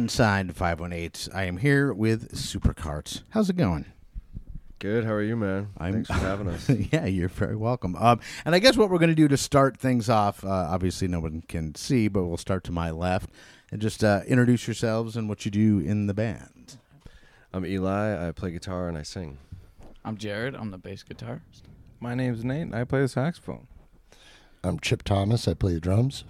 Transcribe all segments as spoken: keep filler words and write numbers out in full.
Inside five one eight. I am here with Supercarts. How's it going? Good. How are you, man? I'm, Thanks for having us. Yeah, you're very welcome. Um, and I guess what we're going to do to start things off, uh, obviously no one can see, but we'll start to my left and just uh, introduce yourselves and what you do in the band. I'm Eli. I play guitar and I sing. I'm Jared. I'm the bass guitarist. My name's Nate, and I play the saxophone. I'm Chip Thomas. I play the drums.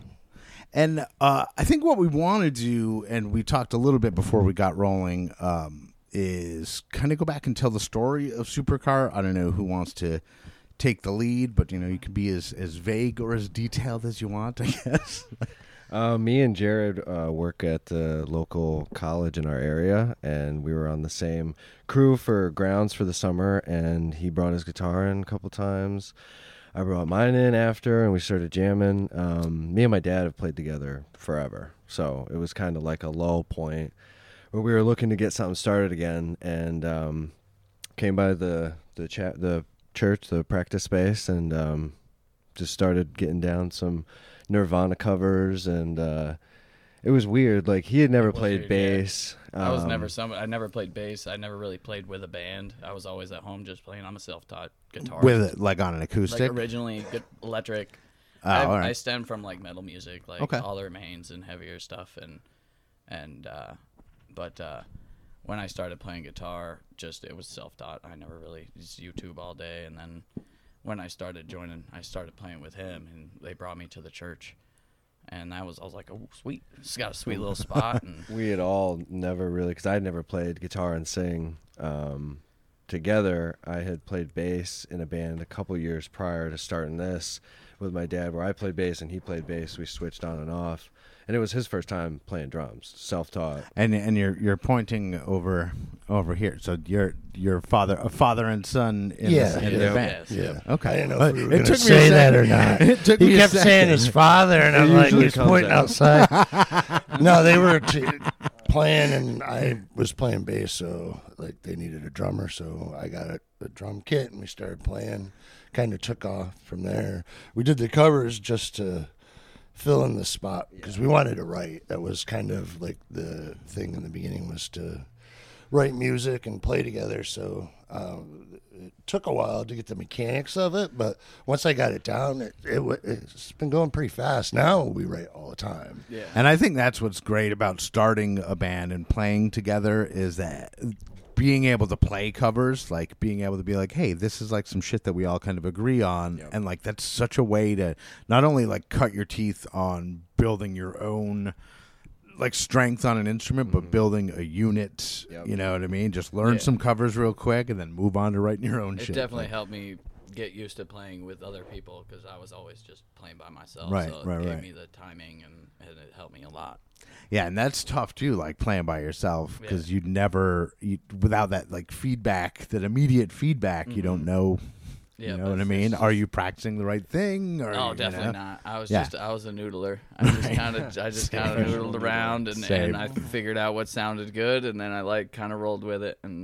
And uh, I think what we want to do, and we talked a little bit before we got rolling, um, is kind of go back and tell the story of Supercar. I don't know who wants to take the lead, but, you know, you can be as, as vague or as detailed as you want, I guess. Uh, me and Jared uh, work at the local college in our area, and we were on the same crew for grounds for the summer, and he brought his guitar in a couple times. I brought mine in after, and we started jamming. Um, me and my dad have played together forever, so it was kind of like a low point where we were looking to get something started again, and um, came by the the chat the church, the practice space, and um, just started getting down some Nirvana covers, and uh, it was weird. Like, he had never played weird, bass. Yeah. I was Um, never some. I never played bass. I never really played with a band. I was always at home just playing. I'm a self-taught guitarist. With it, like on an acoustic? Like originally good electric. Oh, I, all right. I stem from like metal music, like Okay. All the Remains and heavier stuff, and and uh, but uh, when I started playing guitar, just it was self-taught. I never really just YouTube all day, and then when I started joining, I started playing with him, and they brought me to the church. And that was, I was like, oh, sweet. It's got a sweet little spot. And we had all never really, because I had never played guitar and sing um, together. I had played bass in a band a couple years prior to starting this with my dad, where I played bass and he played bass. We switched on and off. And it was his first time playing drums, self-taught. And and you're you're pointing over over here. So you're your father, a father and son in Yeah. the, in Yeah. the Yeah. band. Yeah. Yeah. Okay. I didn't know But if we were it going to took me a say that or second. not. It took He me a kept second. saying his father, and It I'm like, usually he's comes pointing out. outside. No, they were t- playing, and I was playing bass, so like they needed a drummer, so I got a, a drum kit, and we started playing. Kind of took off from there. We did the covers just to fill in the spot because we wanted to write. That was kind of like the thing in the beginning, was to write music and play together. So um, it took a while to get the mechanics of it, but once I got it down, it, it wa- it's been going pretty fast. Now we write all the time. yeah. And I think that's what's great about starting a band and playing together is that being able to play covers, like being able to be like, hey, this is like some shit that we all kind of agree on. Yep. And like that's such a way to not only like cut your teeth on building your own like strength on an instrument, but building a unit, Yep. you know what I mean? Just learn Yeah. some covers real quick and then move on to writing your own It shit. definitely Like, helped me get used to playing with other people because I was always just playing by myself. Right, so it right, gave right. me the timing, and, and it helped me a lot. yeah, and that's tough too, like playing by yourself, because Yeah. you'd never, you, without that like feedback, that immediate feedback, you don't know. Yeah, You know but what I it's mean? just- are you practicing the right thing? Or, Oh, you definitely know? not. I was Yeah. just I was a noodler. I just kind of I just kind of noodled around, and, Same. and I figured out what sounded good, and then I like kind of rolled with it, and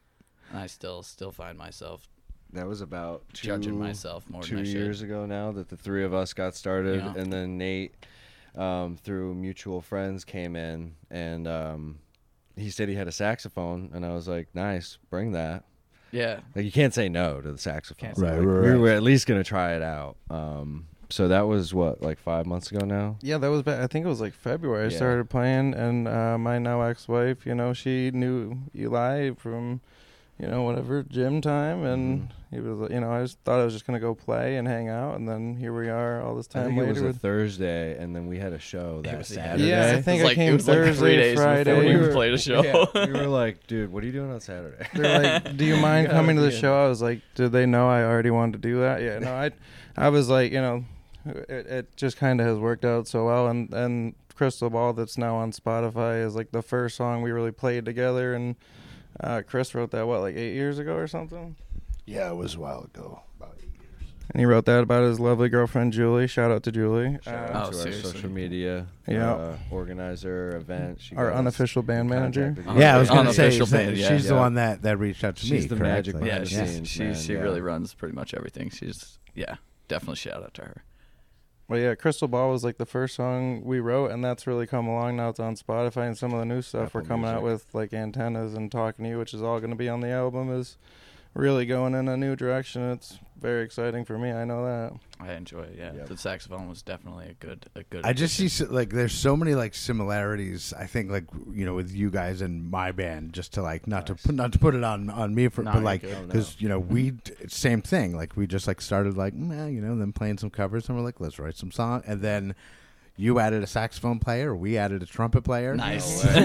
I still still find myself That was about two, judging myself more two than I should. years ago now that the three of us got started, Yeah. and then Nate, um, through mutual friends, came in, and um, he said he had a saxophone, and I was like, nice, bring that. Yeah. Like, you can't say no to the saxophone. Can't say Right, Like, right, we right. were at least gonna try it out. Um, so that was what, like five months ago now. Yeah, that was back, I think it was like February I Yeah. started playing, and uh, my now ex-wife, you know, she knew Eli from, you know, whatever, gym time, and he was, you know, I just thought I was just going to go play and hang out, and then here we are all this I time think it later. was a with- Thursday, and then we had a show that was- yeah. Saturday. Yeah, I It think was I like- came it was like Thursday, three days Friday. before we We were- were- played a show. Yeah, we were like, dude, what are you doing on Saturday? They're like, "Do you mind gotta coming to the be in show?" I was like, "Did they know I already wanted to do that?" Yeah, no, I, I was like, you know, it, it just kind of has worked out so well, and and Crystal Ball, that's now on Spotify, is like the first song we really played together, and uh, Chris wrote that what, like eight years ago or something, Yeah, it was a while ago, about eight years. and he wrote that about his lovely girlfriend Julie. Shout out to Julie. Shout Uh, out Oh, to our seriously. social media Yeah. uh, organizer event. She Our got us unofficial band in contact manager. with you. Yeah, I was going to say, Unofficial say band, yeah. she's the Yeah. one that, that reached out to me. She's the correct? magic Like, Yeah, behind the she's, scenes, she man, she yeah. really runs pretty much everything. She's yeah, definitely shout out to her. But yeah, Crystal Ball was like the first song we wrote, and that's really come along. Now it's on Spotify, and some of the new stuff Apple we're coming out Music. with, like Antennas and Talking to You, which is all going to be on the album, is really going in a new direction. It's very exciting for me. I know that. I enjoy it. Yeah, Yep. the saxophone was definitely a good, a good. I just see addition. so- like there's so many like similarities. I think like you know with you guys and my band, just to like not Nice. to put not to put it on on me for, No, but you're like good. Oh, no. because you know we d- same thing. Like we just like started like nah, you know then playing some covers and we're like let's write some song and then you added a saxophone player, we added a trumpet player, Nice. we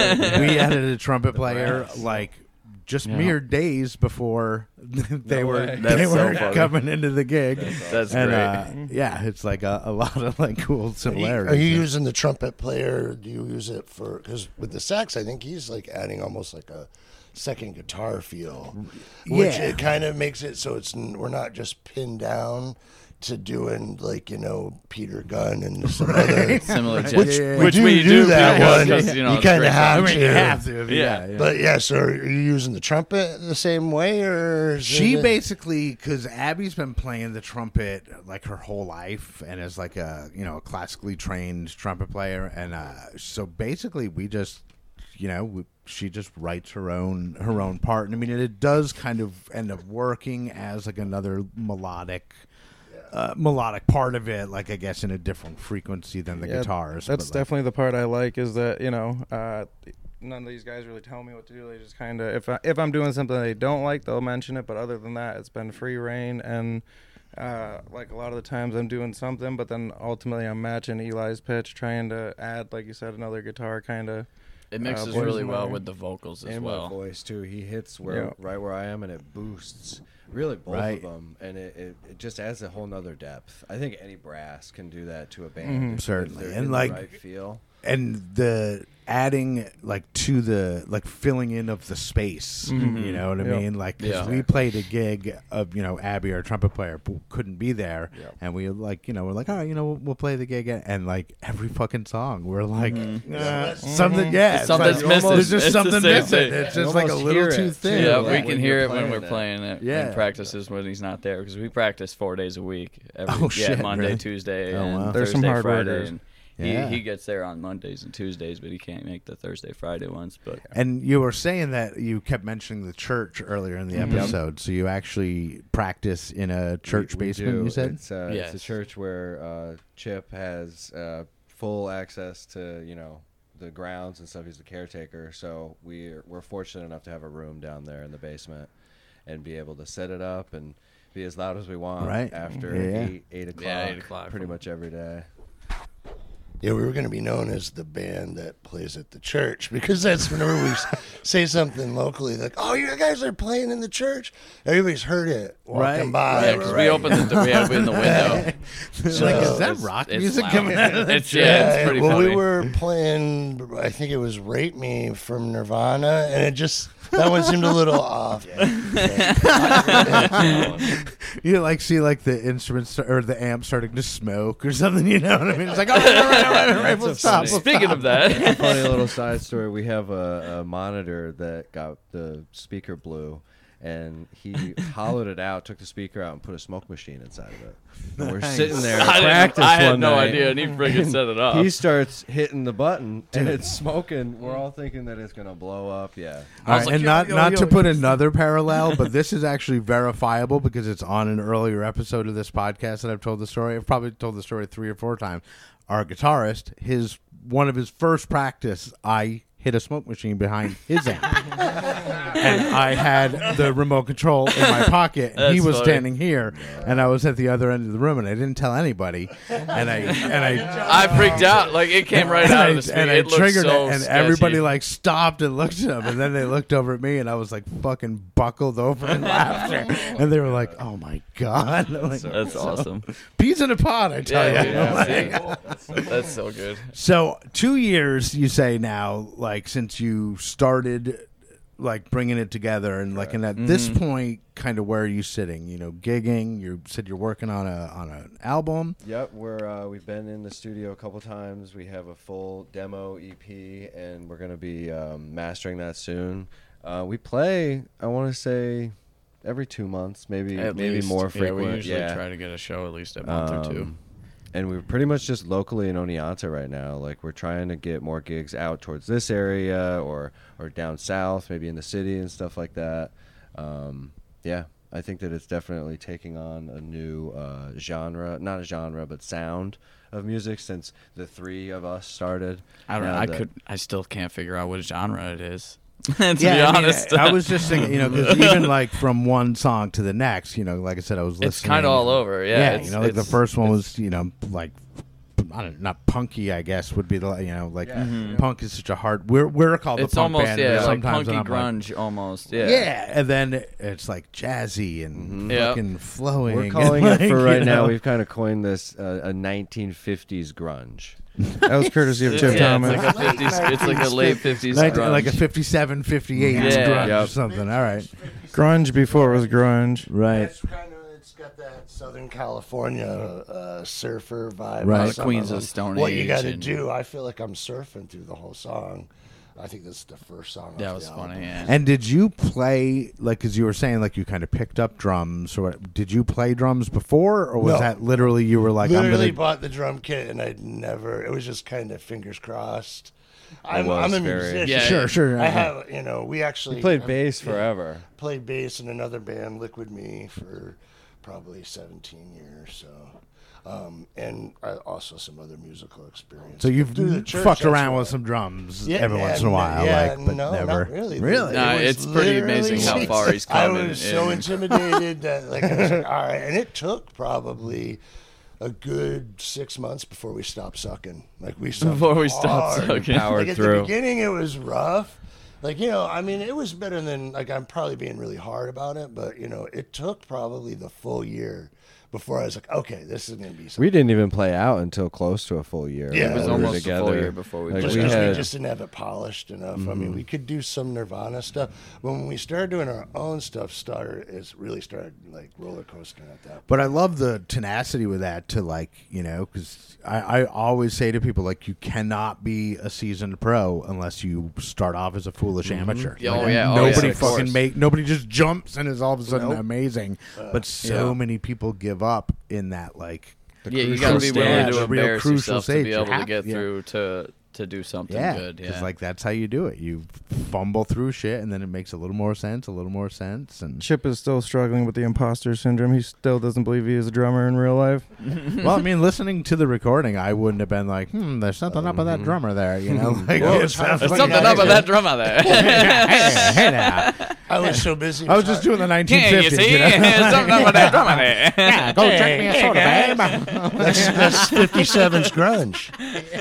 added a trumpet player like. Just Yeah. mere days before they No were way. they That's so were funny. coming into the gig, That's and great. uh, yeah, it's like a, a lot of like cool Are you, similarities. are you using the trumpet player? Do you use it for? Because with the sax, I think he's like adding almost like a second guitar feel, which Yeah. it kind of makes it so it's n- we're not just pinned down to doing like you know Peter Gunn and some other. Similar, to- Which, Yeah, yeah, we which do, we do, do that because- one. because, you know, you it's kind great of have I mean, to. you have to, Yeah. yeah. yeah. But yeah, so are you using the trumpet the same way, or is She it- basically, because Abby's been playing the trumpet like her whole life, and is like a you know a classically trained trumpet player, and uh, so basically we just you know we, she just writes her own her own part, and I mean it does kind of end up working as like another melodic. Uh, melodic part of it, like I guess in a different frequency than the Yeah, guitars. That's but, like, definitely the part I like, is that, you know, uh, none of these guys really tell me what to do. They just kind of, if, I, if I'm doing something they don't like, they'll mention it. But other than that, it's been free reign. And uh, like a lot of the times I'm doing something, but then ultimately I'm matching Eli's pitch, trying to add, like you said, another guitar kind of. it mixes Uh, really voice well line. with the vocals as And well. my voice too. He hits where Yeah. right where I am, and it boosts really both Right. of them, and it, it, it just adds a whole nother depth. I think any brass can do that to a band, Mhm. if- if Certainly. they're And, in like- the right feel. and the adding like to the like filling in of the space Mhm. you know what I Yeah. mean like 'cause Yeah. we played a gig of you know Abby our trumpet player who couldn't be there Yeah. and we like you know we're like all right you know we'll, we'll play the gig and like every fucking song we're like Mhm. uh, something yeah it's Something's like, missing. there's just It's the something same missing thing. it's You just like a almost little hear too it, thin too. Yeah, like we when can you're hear it when playing we're it. playing it Yeah. in practices when he's not there, because we practice four days a week. Every, Oh, yeah, shit, Monday, really? Tuesday, Oh, and wow. There's Thursday, some hard Friday. workers. And Yeah. he, he gets there on Mondays and Tuesdays, but he can't make the Thursday, Friday ones. But and you were saying that you kept mentioning the church earlier in the Mhm. episode so you actually practice in a church We- we basement do. you said it's, uh, Yes. it's a church where uh, Chip has uh, full access to you know the grounds and stuff. He's the caretaker, so we're we're fortunate enough to have a room down there in the basement and be able to set it up and be as loud as we want Right. after Yeah. eight eight o'clock, Yeah, eight o'clock. pretty much every day. Yeah, we were going to be known as the band that plays at the church, because that's whenever we s- say something locally, like, "Oh, you guys are playing in the church." Everybody's heard it walking Right. by. yeah, because we open the we open the window. It's like, is that It's- rock it's music loud. coming out of the It's yeah, it's pretty well, funny. we were playing. I think it was "Rape Me" from Nirvana, and it just that one seemed a little off. You like see like the instruments or the amp starting to smoke or something, you know what I mean? It's like, all right, all right, all right, all right, That's we'll a stop. funny- we'll Speaking stop. of that, Funny little side story. We have a, a monitor that got the speaker blue, and he hollowed it out, took the speaker out, and put a smoke machine inside of it. And we're Nice. sitting there at I, didn't, practice I had one no night, idea, and he friggin' set it up. He starts hitting the button, and Dude. it's smoking. We're all thinking that it's gonna blow up. Yeah. All I right, was like, and yo, not yo, not yo. to put another parallel, but this is actually verifiable because it's on an earlier episode of this podcast that I've told the story. I've probably told the story three or four times. Our guitarist, his one of his first practice, I hit a smoke machine behind his amp, and I had the remote control in my pocket. And he That's was funny. standing here, and I was at the other end of the room, and I didn't tell anybody. And I and I I freaked out. Like, it came right and out I, of the speaker. and I It looked triggered so it, and sketchy. everybody like stopped and looked at him, and then they looked over at me, and I was like fucking buckled over in laughter, and they were like, "Oh my god!" I'm like, That's awesome. peas in a pod, I tell Yeah, you. yeah, see? That's so good. So two years, you say now, like since you started, like bringing it together, and like, and at this Mhm. point, kind of where are you sitting? You know, gigging. You said you're working on a on an album. Yep. We're uh, we've been in the studio a couple times. We have a full demo E P, and we're gonna be um, mastering that soon. Uh, we play. I want to say every two months, maybe At maybe least. more Yeah, frequent. we usually yeah. try to get a show at least a month or two. Um, and we're pretty much just locally in Oneonta right now. Like we're trying to get more gigs out towards this area or or down south, maybe in the city and stuff like that. Um, yeah, I think that it's definitely taking on a new uh, genre, not a genre, but sound of music since the three of us started. I don't know. Now I that- could. I still can't figure out what genre it is. to be I mean, honest, I was just thinking, you know, because even like from one song to the next, you know, like I said, I was listening. it's kind of all over. Yeah, Yeah, it's, you know, like the it's- first one it's- was, you know, like I don't know, not punky, I guess would be the, you know, like Mhm. punk is such a hard. We're we're called It's the punk almost band. yeah, and like sometimes punky I'm like, grunge almost. Yeah. yeah, and then it's like jazzy and Mhm. Yep. fucking flowing. We're and, calling like, it for you right now. know. We've kind of coined this uh, a nineteen fifties grunge. That was courtesy of Chip yeah, Thomas. It's like a fifties. It's like a late fifties. Like, grunge. like a fifty-seven, fifty-eight Yeah. grunge or Yep. something. All right, Grunge before it was grunge. right. It's kind of it's got that Southern California uh, surfer vibe. Right. on some Queens of of them. Stone What you Age got to and- do? I feel like I'm surfing through the whole song. I think this is the first song. That off was the funny. album. Yeah. And did you play like because you were saying like you kind of picked up drums or what, did you play drums before or was No. that literally you were like Literally I'm gonna bought the drum kit and I'd never. It was just kind of fingers crossed. I'm, was I'm a very- musician. Yeah, sure sure I have, you know, we actually We played have- bass yeah, forever. Played bass in another band, Liquid Me, for probably seventeen years. So, um, and I, also some other musical experience. so you've Through the church, fucked that's around why. with some drums Yeah, every man, once in a while yeah, like but no, never not really. really No, It was it's pretty amazing how literally- far he's I come was so in- intimidated that like I was like, all right, and it took probably a good six months before we stopped sucking. Like we sucked Before we stopped hard. sucking. Powered Like at through. the beginning, it was rough. Like, you know, I mean, it was better than, like, I'm probably being really hard about it, but, you know, it took probably the full year before I was like, okay, this is going to be something. We didn't even play out until close to a full year. Yeah, when it was we were almost a together. full year before we Like, Just we because we, had, just didn't have it polished enough. I Mm-hmm. mean, we could do some Nirvana stuff. But when we started doing our own stuff, started it's really started, like, roller coastering at that point. but I love the tenacity with that to like you know because I, I always say to people like you cannot be a seasoned pro unless you start off as a foolish amateur. Yeah, oh, Like, yeah, oh, nobody yeah, of fucking course. make nobody just jumps and is all of a sudden Nope. amazing. but so yeah. many people give up in that like Yeah, you crucial got to be willing stage, to the real embarrass crucial yourself to stage. be You able to have- get yeah. through to to do something Yeah, good. because Yeah, like that's how you do it. You fumble through shit, and then it makes a little more sense, a little more sense, and Chip is still struggling with the imposter syndrome. He still doesn't believe he is a drummer in real life. well, I mean, listening to the recording, I wouldn't have been like, hmm, there's something up with that drummer there, you know? Like, Well, it it's hard sounds to there's like- find something out. up with that drum out there. hey, hey now. I was so busy. I was just doing the nineteen Yeah, you fifties. see, You know? there's something up with that drum out there. yeah, go drink me a soda, babe. That's, that's fifty-seven's grunge.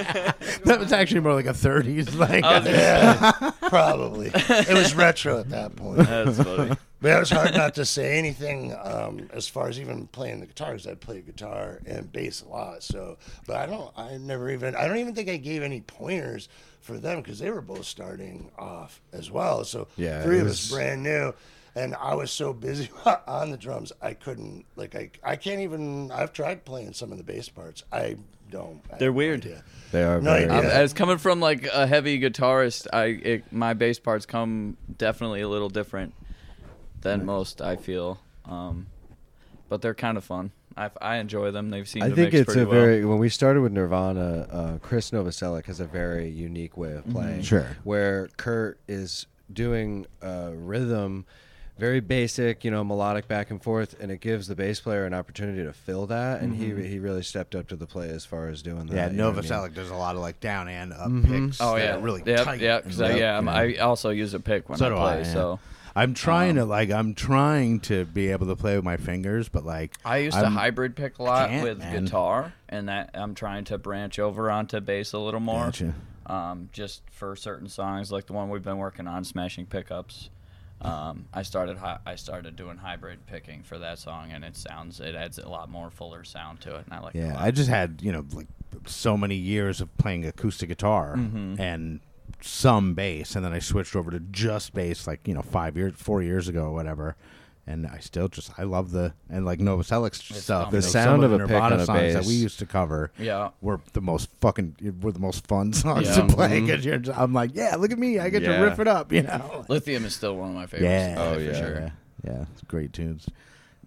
That was actually more like a thirties, like. Yeah, probably. It was retro at that point. That's funny. But it was hard not to say anything um, as far as even playing the guitar, because I play guitar and bass a lot. So, but I don't, I never even, I don't even think I gave any pointers for them because they were both starting off as well. So Yeah, three it of was- us brand new. And I was so busy on the drums, I couldn't, like, I, I can't even, I've tried playing some of the bass parts. I don't. I have They're no weird. idea. they are No, very. yeah. Um, as coming from like a heavy guitarist, I it, my bass parts come definitely a little different than most. I feel, um, but they're kind of fun. I, I enjoy them. They've seemed I to think mix it's pretty a well. very when we started with Nirvana, uh, Chris Novoselic has a very unique way of playing. Sure. Where Kurt is doing uh, rhythm, very basic, you know, melodic back and forth, and it gives the bass player an opportunity to fill that. And he he really stepped up to the plate as far as doing that. Yeah, you know what I mean? Novoselic does a lot of like down and up Mhm. picks. Oh that yeah, are really yep, tight. yeah, and 'cause I, stuff, yeah. you I'm- know? I also use a pick when So I do play. I, yeah. So I'm trying um, to like I'm trying to be able to play with my fingers, but like I used I'm- to hybrid pick a lot can't, with man. guitar, and that I'm trying to branch over onto bass a little more. Gotcha. Um, just for certain songs, like the one we've been working on, Smashing Pickups. Um, I started hi- I started doing hybrid picking for that song, and it sounds it adds a lot more fuller sound to it, and I like it a Yeah, lot. I just had you know like so many years of playing acoustic guitar Mhm. and some bass, and then I switched over to just bass like you know five years, four years ago or whatever. And I still just I love the and like Novoselic's stuff. The you know, sound some of the a pick Nirvana on a songs that bass. we used to cover Yeah. were the most fucking were the most fun songs Yeah. to play Mhm. because you're just, I'm like yeah look at me I get to Yeah. riff it up you know. Lithium is still one of my favorites. Yeah, to play Oh, for yeah. sure. yeah, yeah, it's great tunes.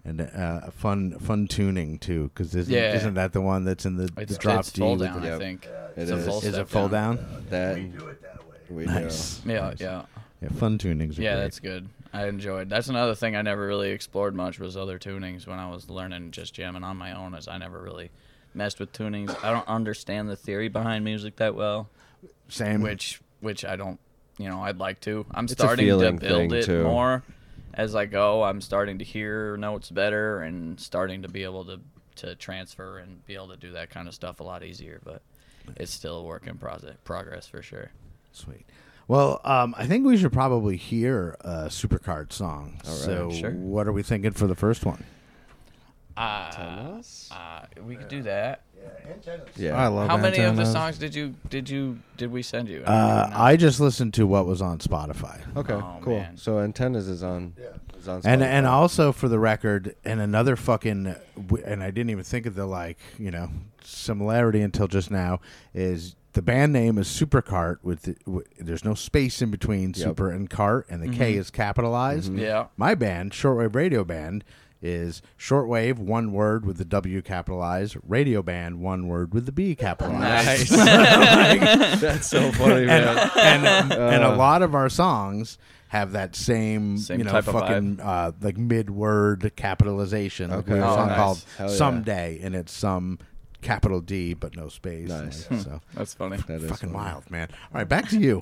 and uh, a fun fun tuning too. Because isn't, Yeah. isn't that the one that's in the, It's, the drop it's D? full with down, the- I Yep. think. It It's a is. full Is it step full down. down? That We do it that way. we Nice. do. Yeah, Nice. yeah. Yeah, fun tunings. Are Yeah, great. that's good. I enjoyed. That's another thing I never really explored much was other tunings when I was learning just jamming on my own. Is I never really messed with tunings. I don't understand the theory behind music that well, Same. which which I don't. You know, I'd like to. I'm It's a starting to feeling build thing, it too. more as I go. I'm starting to hear notes better and starting to be able to to transfer and be able to do that kind of stuff a lot easier. But it's still a work in process, progress for sure. Sweet. Well, um, I think we should probably hear a Supercard song. All right, so, sure. what are we thinking for the first one? Uh, Antennas? uh, we could do that. Yeah, antennas. Yeah. I love How many of the Antennas. songs did you did you did we send you? Uh, I just listened to what was on Spotify. Okay, Oh, cool. man. So Antennas is on. Yeah. Is on And Spotify. and also for the record, and another fucking, and I didn't even think of the like you know similarity until just now is the band name is Supercart with, the, with there's no space in between Yep. Super and Cart, and the K is capitalized. Mhm. yeah. My band, Shortwave Radio Band, is shortwave one word with the W capitalized, radio band one word with the B capitalized. Nice. That's so funny, and man. and, and a Uh. lot of our songs have that same, Same you know, type of fucking uh, like mid-word capitalization. Like we Okay. have a Oh, song nice. called Hell yeah. "Someday," and it's some capital D but no space. Nice. Like, so That's funny. That is fucking funny. wild, man. All right, back to you.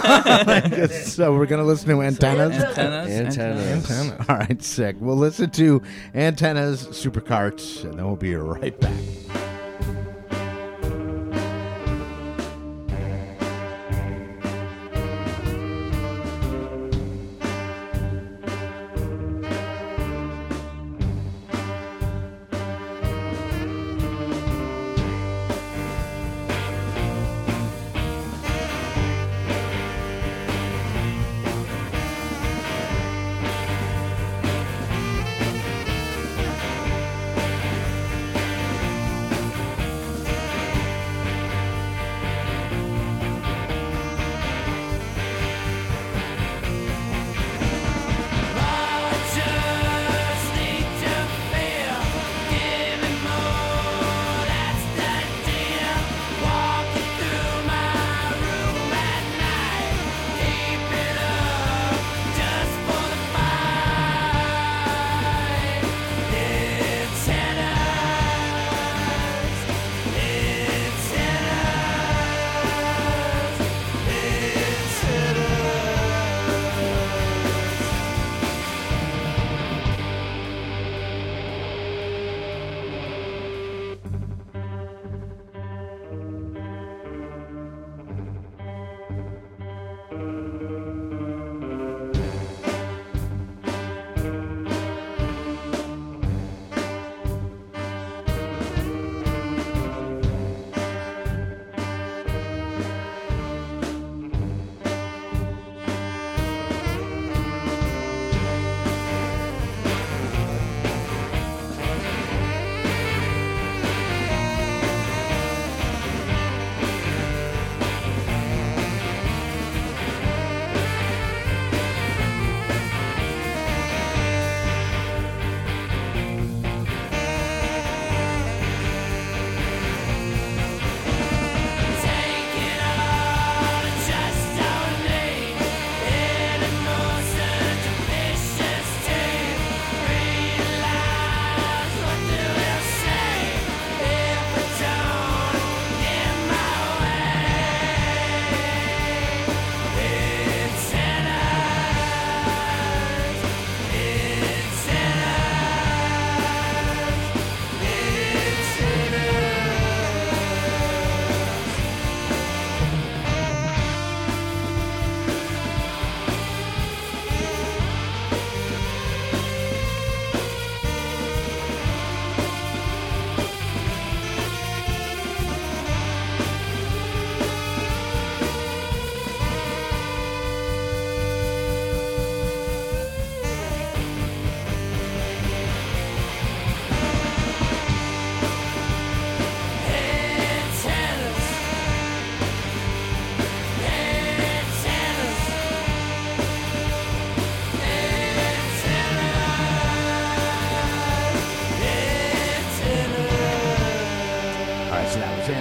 So we're gonna listen to Antennas. Antennas. Antennas. Antennas. All right, sick. We'll listen to Antennas, Supercarts, and then we'll be right back. Thank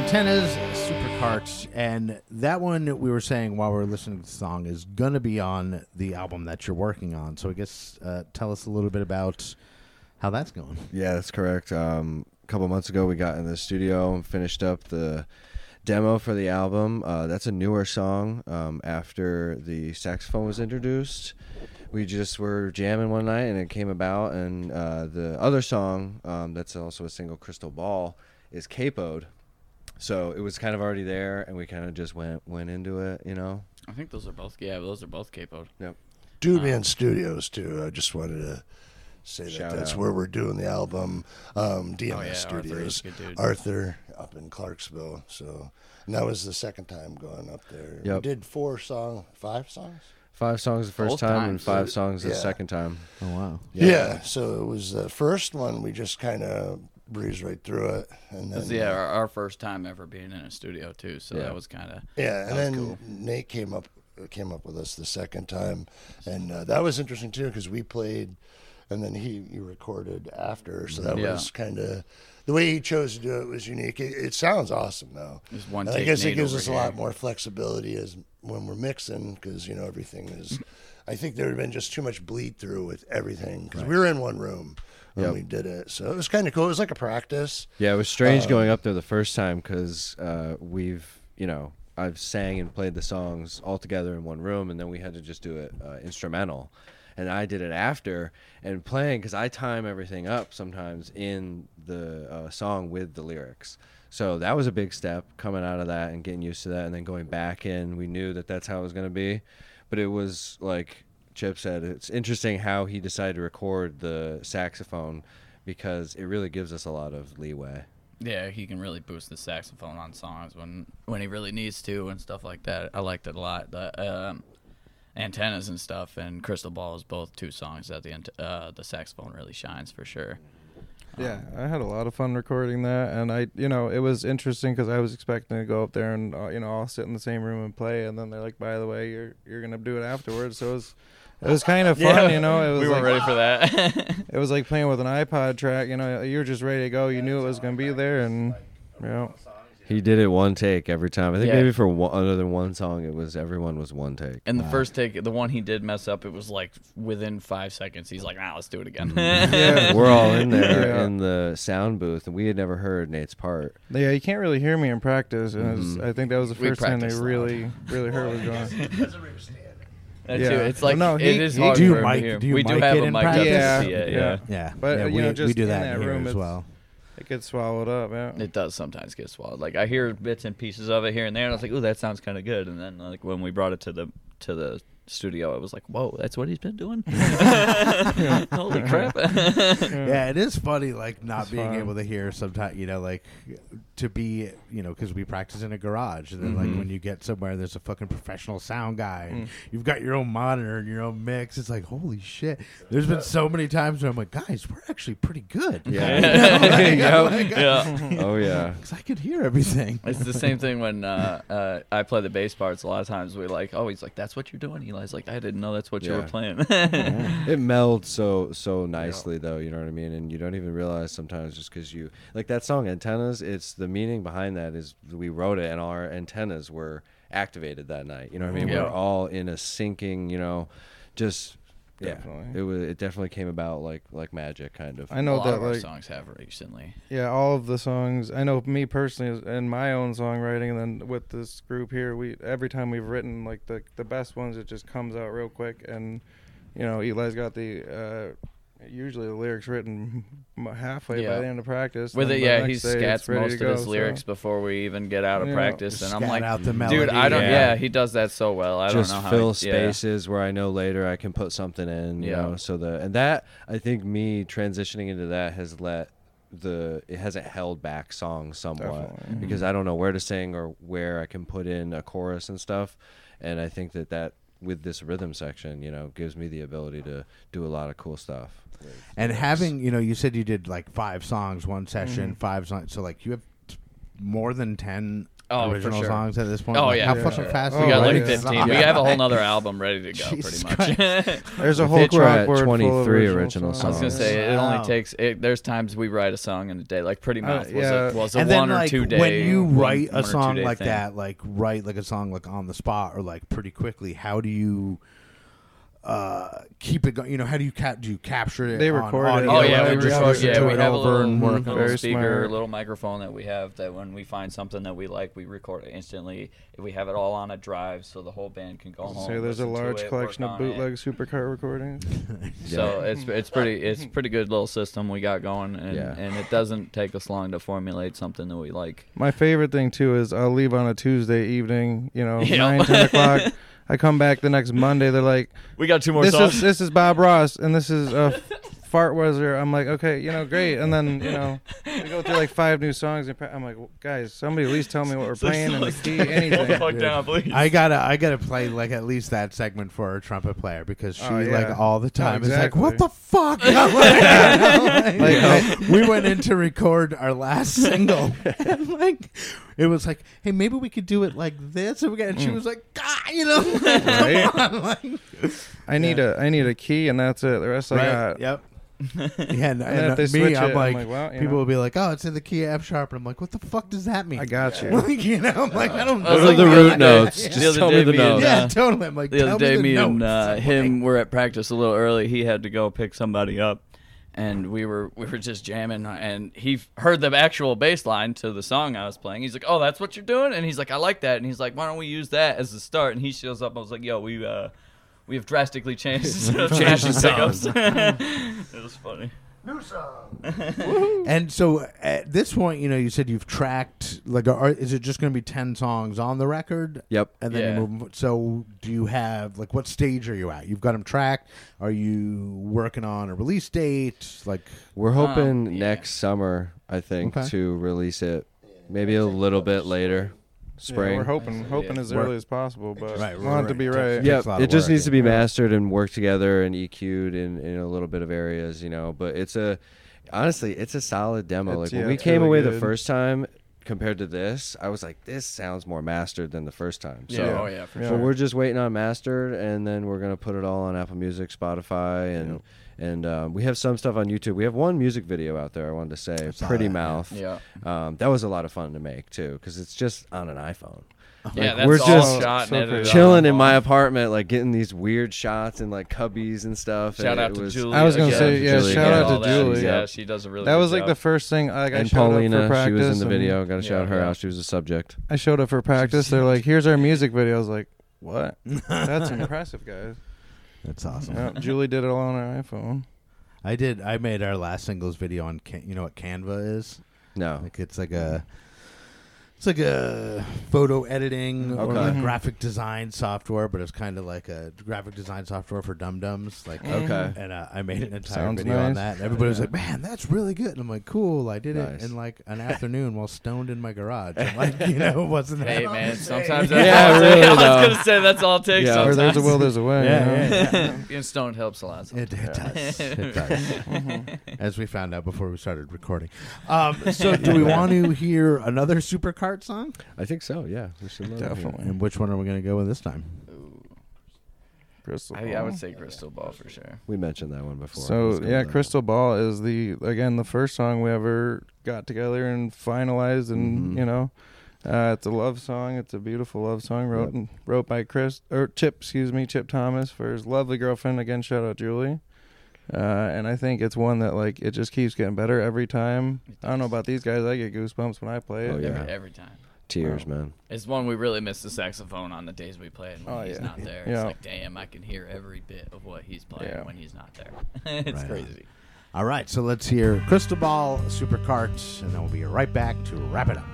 Antennas, Supercart, and that one we were saying while we were listening to the song is going to be on the album that you're working on. So I guess uh, tell us a little bit about how that's going. Yeah, that's correct. Um, a couple months ago, we got in the studio and finished up the demo for the album. Uh, that's a newer song um, after the saxophone was introduced. We just were jamming one night, and it came about, and uh, the other song um, that's also a single, Crystal Ball, is capoed. So it was kind of already there, and we kind of just went went into it, you know? I think those are both, yeah, those are both capoed. Yep. Doobie Um, Studios, too. I just wanted to say that Shout that's out. where we're doing the album. Um, D M S Oh, yeah, Studios. Arthur is a good dude. Arthur up in Clarksville. So, and that was the second time going up there. We Yep. did four songs, five songs? Five songs the first Both time and times. five songs the Yeah. second time. Oh, wow. Yeah. So it was the first one, we just kind of breezed right through it. And This is, then, yeah, uh, our, our first time ever being in a studio too, so Yeah. that was kind of Yeah, That and was then cool. Nate came up came up with us the second time, and uh, that was interesting too because we played, and then he, he recorded after, so that Yeah. was kind of the way he chose to do it was unique. It, it sounds awesome though. Just one And I take guess it Nate gives over us a here. lot more flexibility as when we're mixing because you know everything is. I think there would have been just too much bleed through with everything because we were in one room when Yep. we did it, so it was kind of cool. It was like a practice. Yeah, it was strange Uh, going up there the first time because uh, we've, you know, I've sang and played the songs all together in one room, and then we had to just do it uh, instrumental. And I did it after and playing because I time everything up sometimes in the uh, song with the lyrics. So that was a big step coming out of that and getting used to that, and then going back in. We knew that that's how it was going to be, but it was like Chip said, it's interesting how he decided to record the saxophone because it really gives us a lot of leeway. Yeah, he can really boost the saxophone on songs when when he really needs to and stuff like that. I liked it a lot. The um, antennas and stuff and Crystal Ball is both two songs that the ant- uh, the saxophone really shines for sure. Yeah, I had a lot of fun recording that, and I, you know, it was interesting because I was expecting to go up there and, uh, you know, all sit in the same room and play, and then they're like, by the way, you're you're gonna do it afterwards. So it was, it was kind of fun, you know. It was we like, weren't ready for that. It was like playing with an iPod track, you know. You were just ready to go. You knew it was gonna be there, and you know, He did it one take every time. I think Yeah. maybe for one, other than one song, it was everyone was one take. And the first take, the one he did mess up, it was like within five seconds. He's like, "Ah, let's do it again." Yeah. We're all in there Yeah. in the sound booth, and we had never heard Nate's part. yeah, you can't really hear me in practice, and it was, Mhm. I think that was the We first time they practiced really, really heard what was going on. That's Yeah. it. It's like Well, no, he- it is he- hard Do you for him to mic- hear. do you we do mic have it a in mic practice? up Yeah. to see it. Yeah. Yeah, But, yeah, you we, know, just we do in that, that here room, as it's- well. It gets swallowed up. Yeah. It does sometimes get swallowed. Like I hear bits and pieces of it here and there, and I was like, "Ooh, that sounds kind of good." And then like when we brought it to the to the studio, I was like, "Whoa, that's what he's been doing." Holy crap! Yeah, it is funny, like not It's being fun. able to hear sometimes, you know, like to be, you know, because we practice in a garage, and then Mm-hmm. like when you get somewhere, there's a fucking professional sound guy, and Mm. you've got your own monitor and your own mix. It's like, holy shit! There's been so many times where I'm like, guys, we're actually pretty good. Yeah. Yeah. Yep. yeah. Oh yeah. Because I could hear everything. It's the same thing when uh, uh, I play the bass parts. A lot of times we like, oh, he's like, "That's what you're doing." Eli's like, "I didn't know that's what you were Yeah. playing." It melds so so nicely though, you know what I mean, and you don't even realize sometimes just because you like that song Antennas. It's the meaning behind that is we wrote it and our antennas were activated that night. You know what I mean? Yeah. We're all in a syncing, you know, just yeah. Definitely. It was it definitely came about like like magic kind of. I a know lot that of our like songs have recently. yeah, all of the songs. I know me personally and my own songwriting, and then with this group here, we every time we've written like the the best ones, it just comes out real quick. And you know, Eli's got the uh, usually the lyrics written m- halfway Yeah. by the end of practice. With then it, by yeah, the he next day, it's scats ready most to of go, his so- lyrics before we even get out of Yeah. practice, and I'm Scat like, out the melody. dude, I don't. Yeah. Yeah. he does that so well. I just don't know how. fill he, yeah. spaces where I know later I can put something in, you Yeah. know. So the and that I think me transitioning into that has let the it hasn't held back songs somewhat Definitely. because I don't know where to sing or where I can put in a chorus and stuff, and I think that that with this rhythm section, you know, gives me the ability to do a lot of cool stuff. And having, you know, you said you did like five songs, one session, Mm-hmm. five songs. So like you have t- more than ten Oh, original for sure. songs at this point? Oh, Like, yeah, how for fucking sure. fast? Oh, are We you got like writing fifteen. songs? We have a whole nother album ready to go, Jesus pretty much. There's a I whole think we're at chalkboard full of twenty-three original, original songs. I was gonna songs. say it Wow. only takes. It, there's times we write a song in a day. Like Pretty Mouth was yeah. a, was a And one then, or like, two day. when you one- write one a or song two-day like thing. that, like write like a song like on the spot or like pretty quickly, how do you uh keep it going? You know, how do you cap do you capture it? They on record it. audio Oh Yeah, yeah, or we we just record. listen Yeah, to we it have a over little, and work little on it? Very speaker, smart. little microphone that we have. That when we find something that we like, we record it instantly. If we have it all on a drive, so the whole band can go home. So there's a listen to large it, collection work of on it. bootleg supercar recordings. So it's it's pretty it's a pretty good little system we got going, and, Yeah. and it doesn't take us long to formulate something that we like. My favorite thing too is I'll leave on a Tuesday evening, you know, Yep. nine, ten o'clock. I come back the next Monday. They're like, We got two more "This songs. is this is Bob Ross, and this is uh, Fart Weather." I'm like, "Okay, you know, great." And then you know, we go through like five new songs, and I'm like, well, "Guys, somebody at least tell me what we're playing and the key, anything." Fuck down, please. I gotta, I gotta play like at least that segment for our trumpet player because she Oh, yeah. like all the time is like, exactly. "What the fuck?" like, Like, you know, we went in to record our last single, and like it was like, "Hey, maybe we could do it like this." And, we got, and she was like, "Ah, you know, Right? come on." Like, I need a I need a key, and that's it. The rest I right? got. Yep. Yeah, and, And and if they me, switch I'm it, like, I'm like, well, you people know, will be like, "Oh, it's in the key of F sharp," and I'm like, "What the fuck does that mean?" I got you. Like, you know, I'm like, I don't I was know. like, the the root other notes. day- Just the other tell day me the me and, notes. Yeah, uh, totally. I'm like, The tell other day, me, me the and notes. uh, I'm him like, were at practice a little early. He had to go pick somebody up, and we were we were just jamming. And he f- heard the actual bass line to the song I was playing. He's like, "Oh, that's what you're doing?" And he's like, "I like that." And he's like, "Why don't we use that as the start?" And he shows up. I was like, "Yo, we uh, we have drastically changed changed the pickups." It was funny. New song. And so at this point, you know, you said you've tracked like, are, is it just going to be ten songs on the record? Yep. And then Yeah. you move. So do you have like what stage are you at? You've got them tracked. Are you working on a release date? Like, We're hoping Um, yeah. next summer, I think, Okay. to release it. Maybe a little bit later, spring. Yeah, we're hoping Nice. hoping Yeah. as Work- early as possible, but Right, we right, want it to be right. right. Takes Yeah, a lot it of just work, needs to be yeah. mastered and worked together and E Q'd in, in a little bit of areas, you know. But it's a, honestly, it's a solid demo. It's- like yeah, when we it's came really away the good. first time, compared to this, I was like, this sounds more mastered than the first time. So Yeah, oh yeah, for Yeah. so sure. we're just waiting on mastered, and then we're gonna put it all on Apple Music, Spotify, and and um, we have some stuff on YouTube. We have one music video out there. I wanted to say, saw Pretty that, yeah. Mouth. Yeah, Um, that was a lot of fun to make too, because it's just on an iPhone. yeah. Like, That's we're all just shot so and edited. crazy. Chilling on in my phone. apartment, like getting these weird shots and like cubbies and stuff. Shout and out it to was, Julie. I was gonna again. say, yeah, Julie shout did out all to that. Julie. Yeah, Yeah. she does a really. That good was like job. the first thing I got and showed up Paulina, for practice. she was in the and video. Got to shout Yeah, her yeah. out. She was the subject. I showed up for practice. They're like, "Here's our music video." I was like, "What? That's impressive, guys." That's awesome. Yeah, Julie did it all on her iPhone. I did. I made our last singles video on. Can, you know what Canva is? No. Like it's like a. It's like a photo editing or Okay. like Mhm. graphic design software, but it's kind of like a graphic design software for dum dums. Like, Okay. and uh, I made an entire Sounds video on nice. that. And everybody was like, "Man, that's really good." And I'm like, "Cool, I did Nice. it in like an afternoon while stoned in my garage." I'm like, you know, wasn't that? Hey man, sometimes Yeah, that's all it really, takes. I was though. gonna say that's all it takes. Yeah. Where Sometimes. there's a will, there's a way. Yeah, you know? yeah, yeah. Being stoned helps a lot. It, it does. It does. Mm-hmm. As we found out before we started recording. Um, so, do we want to hear another Supercart song? I think so. Yeah, we should love to hear it. Definitely. And which one are we going to go with this time? Crystal I, I Ball. would say Crystal Ball for sure. We mentioned that one before. So Let's go yeah, with that. Crystal Ball is the again the first song we ever got together and finalized, and Mhm. you know, uh, it's a love song. It's a beautiful love song wrote Yep. wrote by Chris or Chip, excuse me, Chip Thomas for his lovely girlfriend. Again, shout out Julie. Uh, and I think it's one that like it just keeps getting better every time. I don't know about these guys. I get goosebumps when I play it. Oh, yeah. Every, every time. Tears, Oh. man. It's one we really miss the saxophone on the days we play, and when Oh, he's yeah. not there, Yeah. it's like, damn, I can hear every bit of what he's playing Yeah. when he's not there. It's Right on. crazy. All right, so let's hear Crystal Ball, Supercart, and then we'll be right back to wrap it up.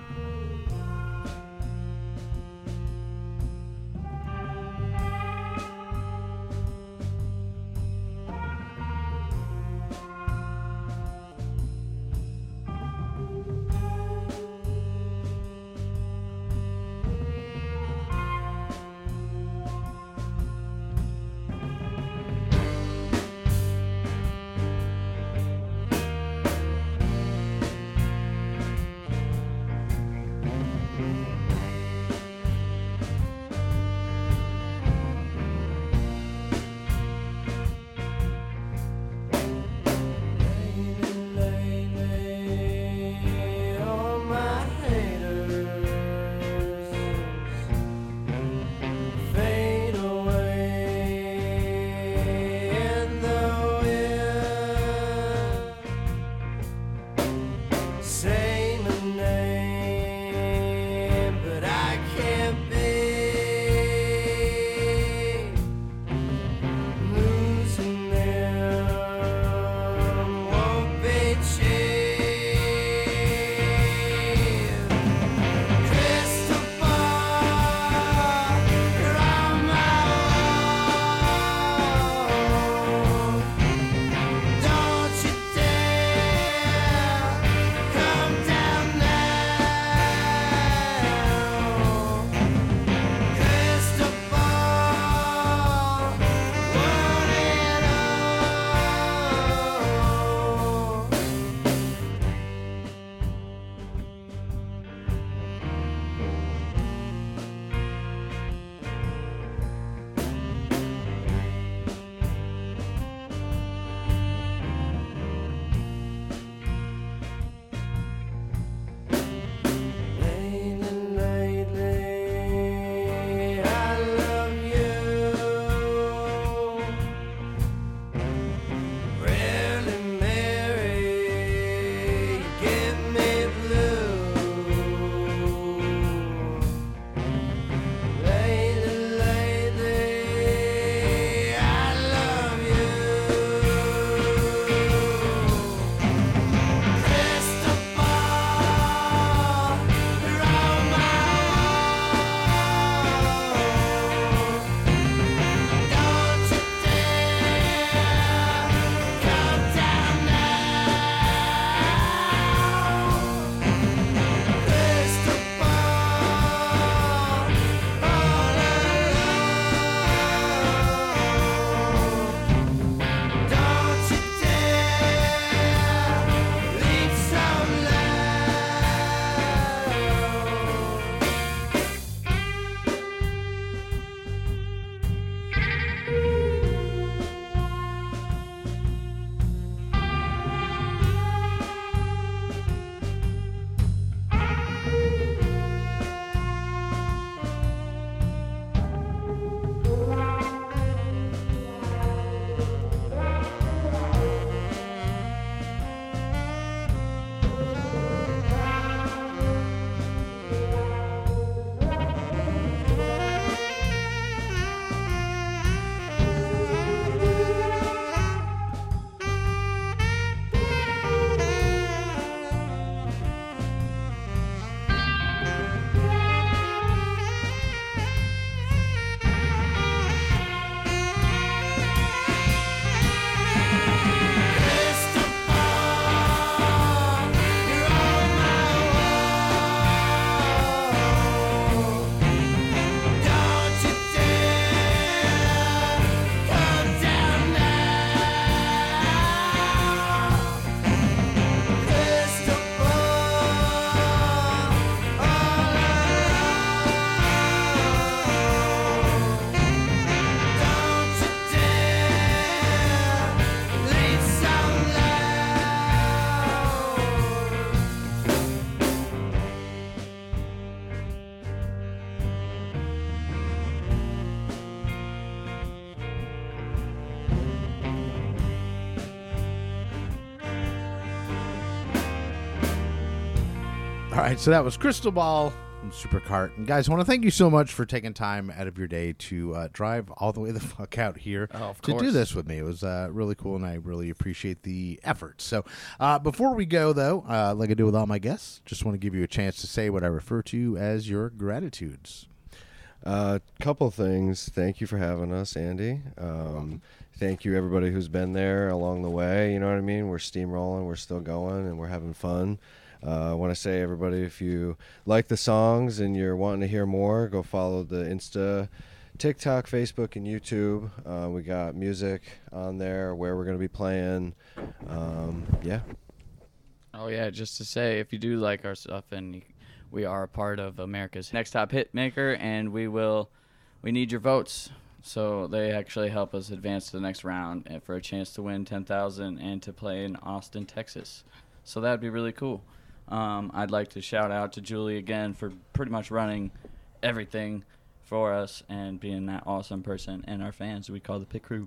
All right, so that was Crystal Ball from Supercart. And guys, I want to thank you so much for taking time out of your day to uh, drive all the way the fuck out here Oh, of to do course. this with me. It was uh, really cool, and I really appreciate the effort. So uh, before we go, though, uh, like I do with all my guests, just want to give you a chance to say what I refer to as your gratitudes. A uh, couple things. Thank you for having us, Andy. Um, thank you, everybody who's been there along the way. You know what I mean? We're steamrolling, we're still going, and we're having fun. Uh, I want to say, everybody, if you like the songs and you're wanting to hear more, go follow the Insta, TikTok, Facebook, and YouTube. Uh, we got music on there, where we're going to be playing. Um, yeah. Oh yeah, just to say, if you do like our stuff, and you, we are a part of America's Next Top Hit Maker, and we will, we need your votes. So they actually help us advance to the next round and for a chance to win ten thousand and to play in Austin, Texas. So that'd be really cool. Um, I'd like to shout out to Julie again for pretty much running everything for us and being that awesome person, and our fans we call the Pit Crew.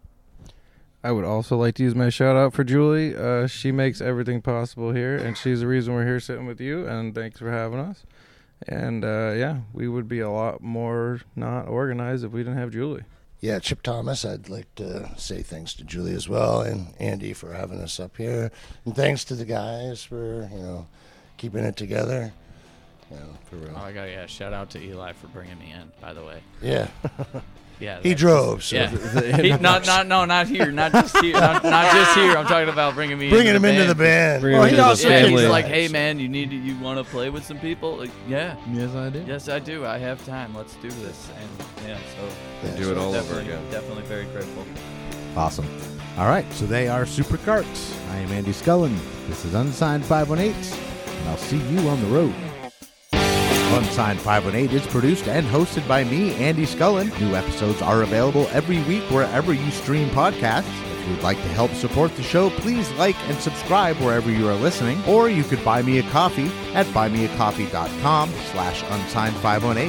I would also like to use my shout out for Julie. Uh, she makes everything possible here, and she's the reason we're here sitting with you. And thanks for having us. And uh, yeah, we would be a lot more not organized if we didn't have Julie. Yeah, Chip Thomas, I'd like to say thanks to Julie as well, and Andy for having us up here. And thanks to the guys for, you know, keeping it together. You know, for real. Oh, I got yeah. Shout out to Eli for bringing me in. By the way, Yeah. yeah, He that's- drove, so Yeah, he, not not no, not here, not just here, not, not just here. I'm talking about bringing me bringing into him the into the band. Bring Well, him he into the also Yeah, takes he's family. like, guys. hey man, you need to, you want to play with some people? Like, yeah, Yes, I do. yes I do. I have time. Let's do this. And yeah, so Yeah, Do it all over definitely, again. definitely very grateful. Awesome. All right, so they are Supercart. I am Andy Scullen. This is Unsigned five one eight, and I'll see you on the road. Unsigned five one eight is produced and hosted by me, Andy Scullen. New episodes are available every week wherever you stream podcasts. If you would like to help support the show, please like and subscribe wherever you are listening, or you could buy me a coffee at buymeacoffee.com slash unsigned 518.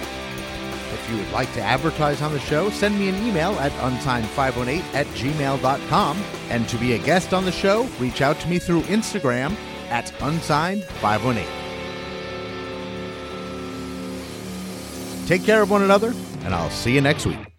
If you would like to advertise on the show, send me an email at unsigned five one eight at gmail dot com. And to be a guest on the show, reach out to me through Instagram at unsigned five one eight. Take care of one another, and I'll see you next week.